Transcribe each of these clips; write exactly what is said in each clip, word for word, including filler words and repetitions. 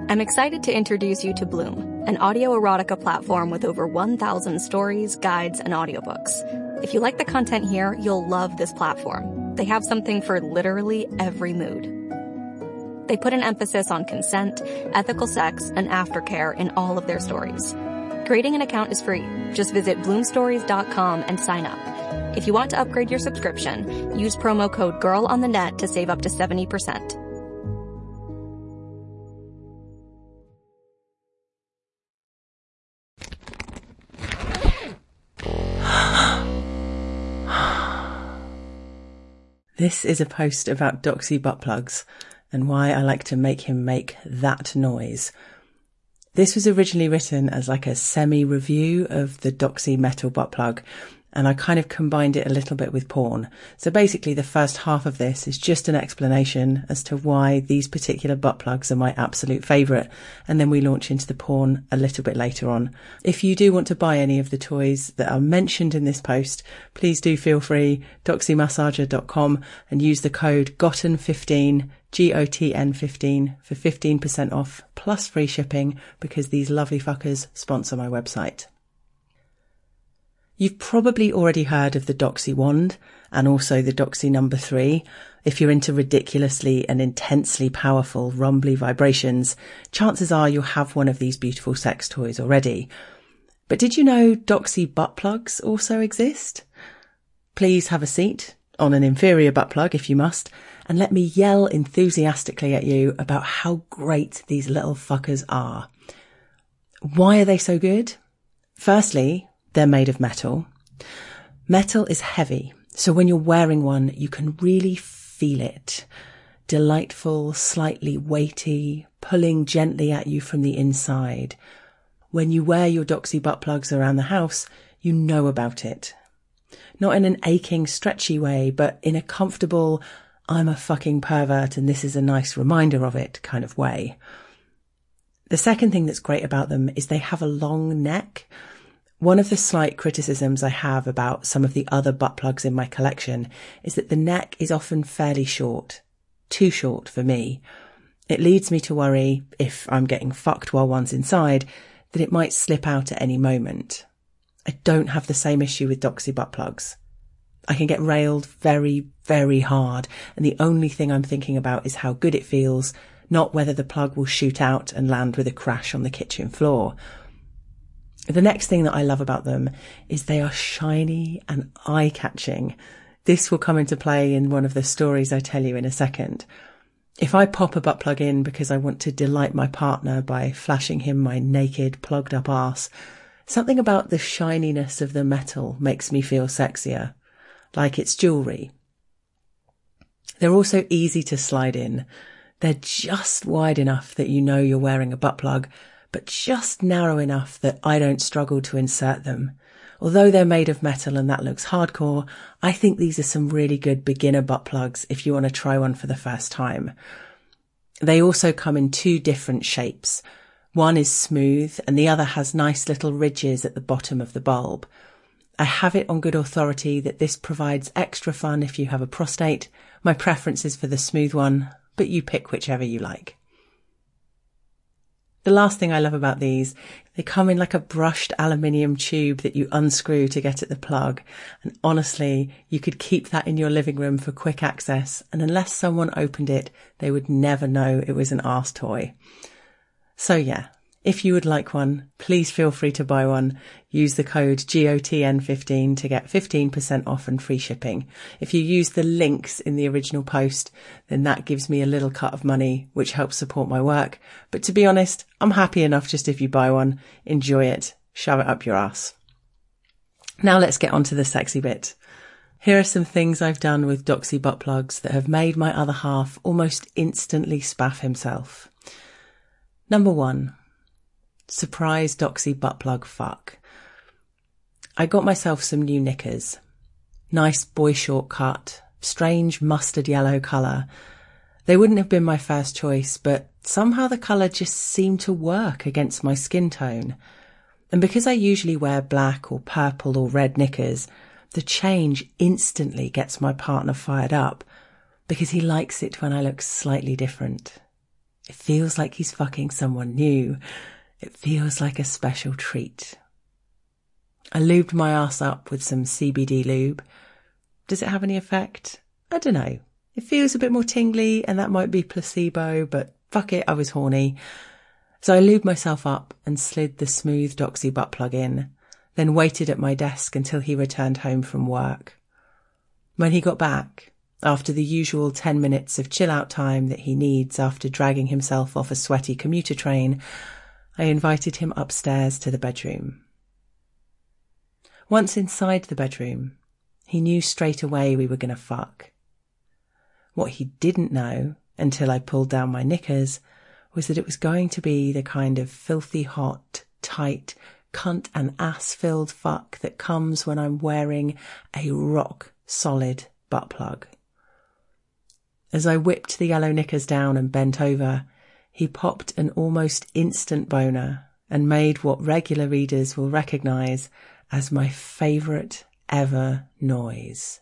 I'm excited to introduce you to Bloom, an audio erotica platform with over one thousand stories, guides, and audiobooks. If you like the content here, you'll love this platform. They have something for literally every mood. They put an emphasis on consent, ethical sex, and aftercare in all of their stories. Creating an account is free. Just visit bloom stories dot com and sign up. If you want to upgrade your subscription, use promo code GIRLONTHENET to save up to seventy percent. This is a post about Doxy butt plugs and why I like to make him make that noise. This was originally written as like a semi-review of the Doxy metal butt plug, and I kind of combined it a little bit with porn. So basically the first half of this is just an explanation as to why these particular butt plugs are my absolute favourite, and then we launch into the porn a little bit later on. If you do want to buy any of the toys that are mentioned in this post, please do feel free, doxy massager dot com, and use the code gotten fifteen, G O T N fifteen, for fifteen percent off plus free shipping, because these lovely fuckers sponsor my website. You've probably already heard of the Doxy wand and also the Doxy number three. If you're into ridiculously and intensely powerful rumbly vibrations, chances are you'll have one of these beautiful sex toys already. But did you know Doxy butt plugs also exist? Please have a seat on an inferior butt plug if you must, and let me yell enthusiastically at you about how great these little fuckers are. Why are they so good? Firstly, they're made of metal. Metal is heavy, so when you're wearing one, you can really feel it. Delightful, slightly weighty, pulling gently at you from the inside. When you wear your Doxy butt plugs around the house, you know about it. Not in an aching, stretchy way, but in a comfortable, I'm a fucking pervert and this is a nice reminder of it kind of way. The second thing that's great about them is they have a long neck. One of the slight criticisms I have about some of the other butt plugs in my collection is that the neck is often fairly short. Too short for me. It leads me to worry, if I'm getting fucked while one's inside, that it might slip out at any moment. I don't have the same issue with Doxy butt plugs. I can get railed very, very hard, and the only thing I'm thinking about is how good it feels, not whether the plug will shoot out and land with a crash on the kitchen floor. The next thing that I love about them is they are shiny and eye-catching. This will come into play in one of the stories I tell you in a second. If I pop a butt plug in because I want to delight my partner by flashing him my naked, plugged-up arse, something about the shininess of the metal makes me feel sexier, like it's jewellery. They're also easy to slide in. They're just wide enough that you know you're wearing a butt plug, but just narrow enough that I don't struggle to insert them. Although they're made of metal and that looks hardcore, I think these are some really good beginner butt plugs if you want to try one for the first time. They also come in two different shapes. One is smooth and the other has nice little ridges at the bottom of the bulb. I have it on good authority that this provides extra fun if you have a prostate. My preference is for the smooth one, but you pick whichever you like. The last thing I love about these, they come in like a brushed aluminium tube that you unscrew to get at the plug. And honestly, you could keep that in your living room for quick access. And unless someone opened it, they would never know it was an arse toy. So yeah, if you would like one, please feel free to buy one. Use the code G O T N fifteen to get fifteen percent off and free shipping. If you use the links in the original post, then that gives me a little cut of money, which helps support my work. But to be honest, I'm happy enough just if you buy one, enjoy it, shove it up your ass. Now let's get on to the sexy bit. Here are some things I've done with Doxy butt plugs that have made my other half almost instantly spaff himself. Number one. Surprise Doxy butt plug fuck. I got myself some new knickers. Nice boy short cut, strange mustard yellow colour. They wouldn't have been my first choice, but somehow the colour just seemed to work against my skin tone. And because I usually wear black or purple or red knickers, the change instantly gets my partner fired up because he likes it when I look slightly different. It feels like he's fucking someone new. It feels like a special treat. I lubed my ass up with some C B D lube. Does it have any effect? I don't know. It feels a bit more tingly, and that might be placebo, but fuck it, I was horny. So I lubed myself up and slid the smooth Doxy butt plug in, then waited at my desk until he returned home from work. When he got back, after the usual ten minutes of chill-out time that he needs after dragging himself off a sweaty commuter train, I invited him upstairs to the bedroom. Once inside the bedroom, he knew straight away we were going to fuck. What he didn't know, until I pulled down my knickers, was that it was going to be the kind of filthy hot, tight, cunt and ass-filled fuck that comes when I'm wearing a rock-solid butt plug. As I whipped the yellow knickers down and bent over, he popped an almost instant boner and made what regular readers will recognise as my favourite ever noise.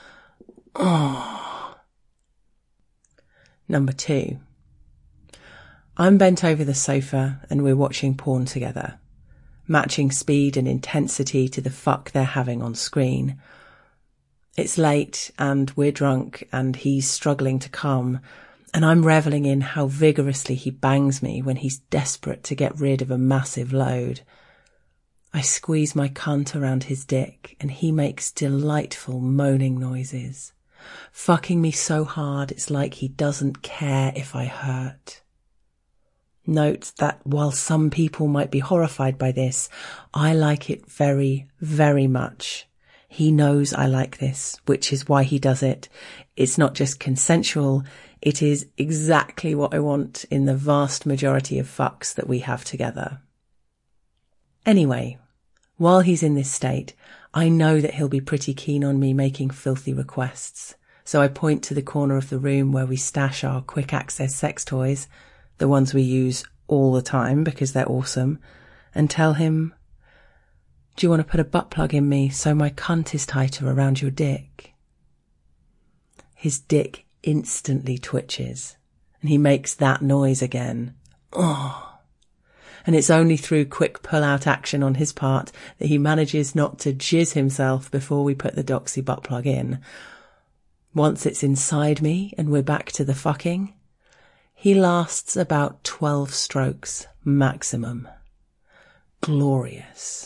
Oh. Number two. I'm bent over the sofa and we're watching porn together, matching speed and intensity to the fuck they're having on screen. It's late and we're drunk and he's struggling to come, and I'm revelling in how vigorously he bangs me when he's desperate to get rid of a massive load. I squeeze my cunt around his dick and he makes delightful moaning noises, fucking me so hard it's like he doesn't care if I hurt. Note that while some people might be horrified by this, I like it very, very much. He knows I like this, which is why he does it. It's not just consensual, it is exactly what I want in the vast majority of fucks that we have together. Anyway, while he's in this state, I know that he'll be pretty keen on me making filthy requests. So I point to the corner of the room where we stash our quick access sex toys, the ones we use all the time because they're awesome, and tell him, "Do you want to put a butt plug in me so my cunt is tighter around your dick?" His dick instantly twitches, and he makes that noise again. Oh. And it's only through quick pull-out action on his part that he manages not to jizz himself before we put the Doxy butt plug in. Once it's inside me and we're back to the fucking, he lasts about twelve strokes maximum. Glorious.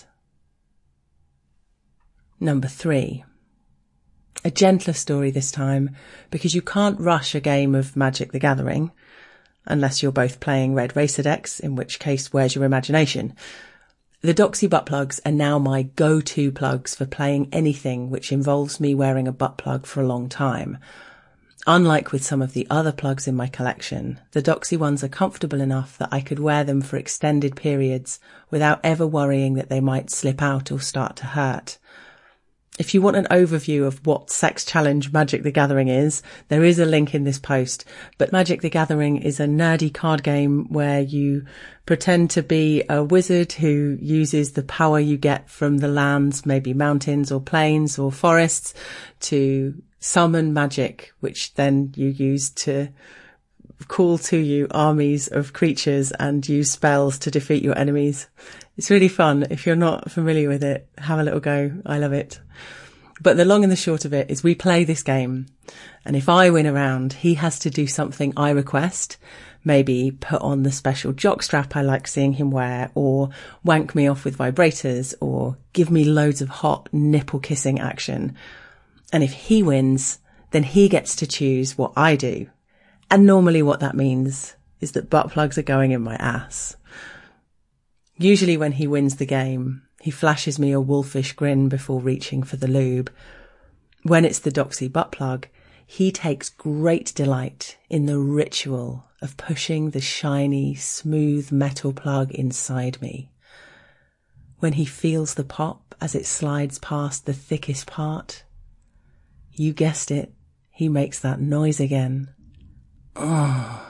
Number three. A gentler story this time, because you can't rush a game of Magic the Gathering, unless you're both playing Red Racer decks, in which case where's your imagination? The Doxy butt plugs are now my go-to plugs for playing anything which involves me wearing a butt plug for a long time. Unlike with some of the other plugs in my collection, the Doxy ones are comfortable enough that I could wear them for extended periods without ever worrying that they might slip out or start to hurt. If you want an overview of what Sex Challenge Magic the Gathering is, there is a link in this post. But Magic the Gathering is a nerdy card game where you pretend to be a wizard who uses the power you get from the lands, maybe mountains or plains or forests, to summon magic, which then you use to call to you armies of creatures and use spells to defeat your enemies. It's really fun. If you're not familiar with it, have a little go. I love it. But the long and the short of it is we play this game, and if I win a round, he has to do something I request, maybe put on the special jockstrap I like seeing him wear, or wank me off with vibrators, or give me loads of hot nipple kissing action. And if he wins, then he gets to choose what I do. And normally what that means is that butt plugs are going in my ass. Usually when he wins the game, he flashes me a wolfish grin before reaching for the lube. When it's the Doxy butt plug, he takes great delight in the ritual of pushing the shiny, smooth metal plug inside me. When he feels the pop as it slides past the thickest part, you guessed it, he makes that noise again. Oh.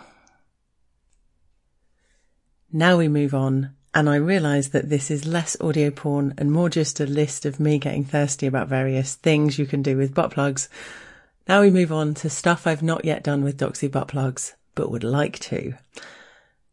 Now we move on, and I realise that this is less audio porn and more just a list of me getting thirsty about various things you can do with butt plugs. Now we move on to stuff I've not yet done with Doxy butt plugs, but would like to.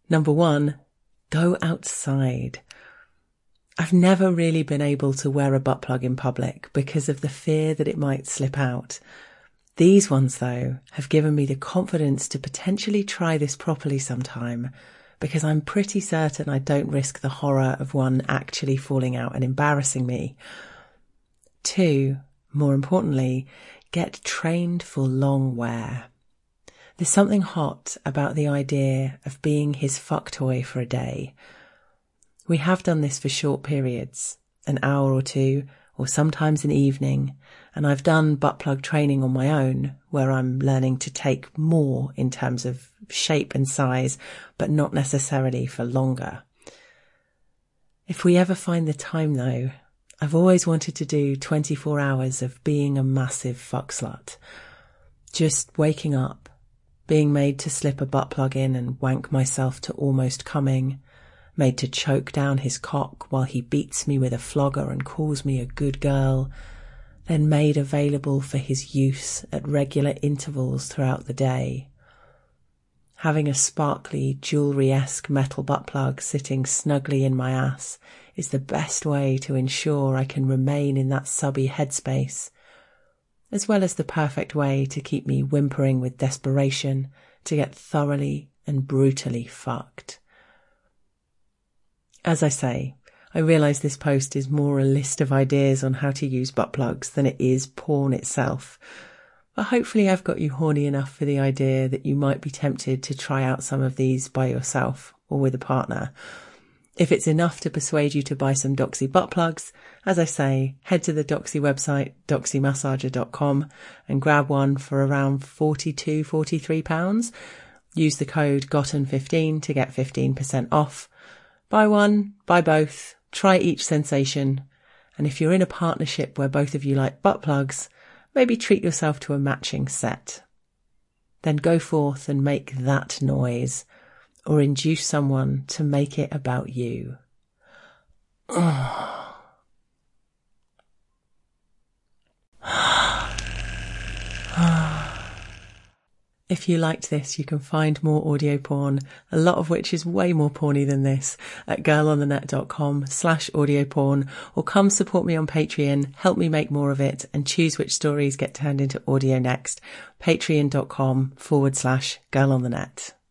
Number one, go outside. I've never really been able to wear a butt plug in public because of the fear that it might slip out. These ones, though, have given me the confidence to potentially try this properly sometime, because I'm pretty certain I don't risk the horror of one actually falling out and embarrassing me. Two, more importantly, get trained for long wear. There's something hot about the idea of being his fuck toy for a day. We have done this for short periods, an hour or two, or sometimes an evening, and I've done butt plug training on my own, where I'm learning to take more in terms of shape and size, but not necessarily for longer. If we ever find the time, though, I've always wanted to do twenty-four hours of being a massive fuck slut. Just waking up, being made to slip a butt plug in and wank myself to almost coming, made to choke down his cock while he beats me with a flogger and calls me a good girl, then made available for his use at regular intervals throughout the day. Having a sparkly, jewellery-esque metal butt plug sitting snugly in my ass is the best way to ensure I can remain in that subby headspace, as well as the perfect way to keep me whimpering with desperation to get thoroughly and brutally fucked. As I say, I realise this post is more a list of ideas on how to use butt plugs than it is porn itself. But hopefully I've got you horny enough for the idea that you might be tempted to try out some of these by yourself or with a partner. If it's enough to persuade you to buy some Doxy butt plugs, as I say, head to the Doxy website, doxy massager dot com, and grab one for around forty-two, forty-three pounds. Use the code gotten fifteen to get fifteen percent off. Buy one, buy both, try each sensation, and if you're in a partnership where both of you like butt plugs, maybe treat yourself to a matching set. Then go forth and make that noise, or induce someone to make it about you. If you liked this, you can find more audio porn, a lot of which is way more porny than this, at girlonthenet.com slash audio porn, or come support me on Patreon, help me make more of it, and choose which stories get turned into audio next. Patreon.com forward slash girlonthenet.